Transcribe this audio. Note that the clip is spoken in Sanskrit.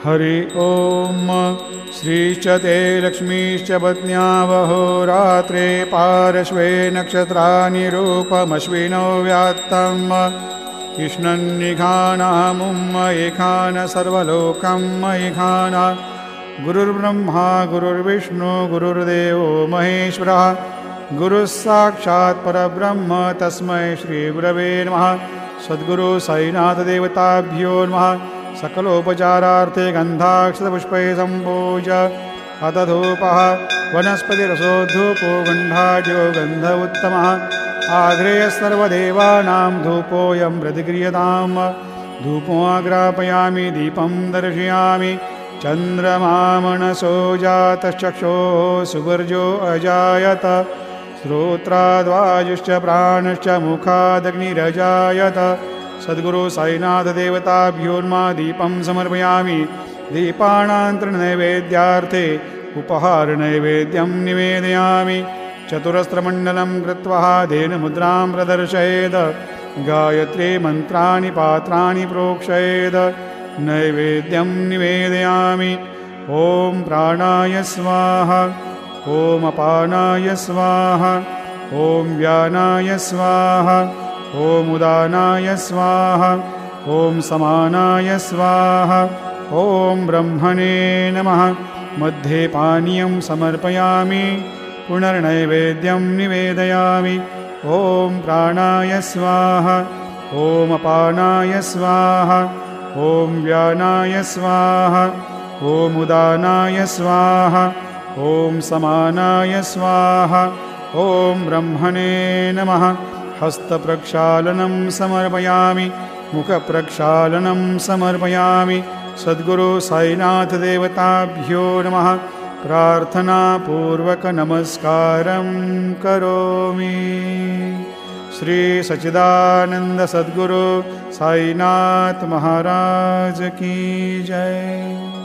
हरि ओम। श्रीश्च ते लक्ष्मीश्च पत्न्यावहोरात्रे पार्श्वे नक्षत्राणि रूपमश्विनो व्यात्तम् कृष्णन्निघानामुम् एकान सर्वलोकम् एकान। गुरुर्ब्रह्मा गुरुर्विष्णु गुरुर्देवो महेश्वरः गुरुः साक्षात् परब्रह्म तस्मै श्रीगुरवे नमः। सद्गुरु साईनाथदेवताभ्यो नमः। सकलोपचारार्थे गन्धाक्षतपुष्पैः सम्पूज्य अथ धूपः वनस्पतिरसो धूपो गन्धाढ्यो गन्ध उत्तमः आग्रेयः सर्वदेवानां धूपोऽयं प्रतिगृह्यताम्। धूपोऽग्रापयामि दीपं दर्शयामि चन्द्रमामनसो जातश्चक्षोः सुवर्जो अजायत श्रोत्राद्वायुश्च प्राणश्च मुखादग्निरजायत। सद्गुरु साईनाथदेवताभ्यो नमः। दीपं समर्पयामि दीपानान्तरनैवेद्यार्थे उपहारनैवेद्यं निवेदयामि। चतुरस्रमण्डलं कृत्वा धेनुमुद्रां प्रदर्शयेत् गायत्री मन्त्राणि पात्राणि प्रोक्षयेत् नैवेद्यं निवेदयामि। ॐ प्राणाय स्वाहा ॐ अपानाय स्वाहा ॐ व्यानाय स्वाहा ॐ उदानाय स्वाहा ॐ समानाय स्वाहा ॐ ब्रह्मणे नमः। मध्ये पानीयं समर्पयामि पुनर्नैवेद्यं निवेदयामि। ॐ प्राणाय स्वाहा ॐ अपानाय स्वाहा ॐ व्यानाय स्वाहा ॐ उदानाय स्वाहा ॐ समानाय स्वाहा ॐ ब्रह्मणे नमः। हस्तप्रक्षालनं समर्पयामि मुखप्रक्षालनं समर्पयामि। सद्गुरु साईनाथदेवताभ्यो नमः। प्रार्थनापूर्वकनमस्कारं करोमि। श्री सच्चिदानंद सद्गुरु साईनाथ महाराज की जय।